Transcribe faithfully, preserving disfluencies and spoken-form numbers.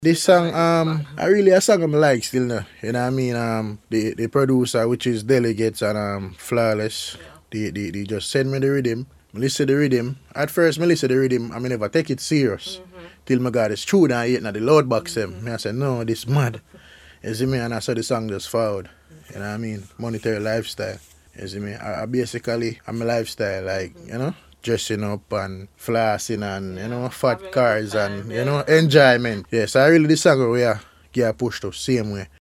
This song, um, I really a song I'm like still now. You know what I mean? Um, the the producer, which is Delegates and um Flawless, they, they, they just send me the rhythm. I listen to the rhythm. At first, me listen to the rhythm. I mean, never take it serious. Mm-hmm. Till my God, it's true that I hate now the load box them. Mm-hmm. Me I said, no, this mad. You see me? And I saw the song just forward. You know what I mean? Monetary lifestyle. You see me? I, I basically, I'm a lifestyle, like, you know, dressing up and flossing and, you know, fat cars and, you know, enjoyment. Yes, I really, this song we are get pushed up same way.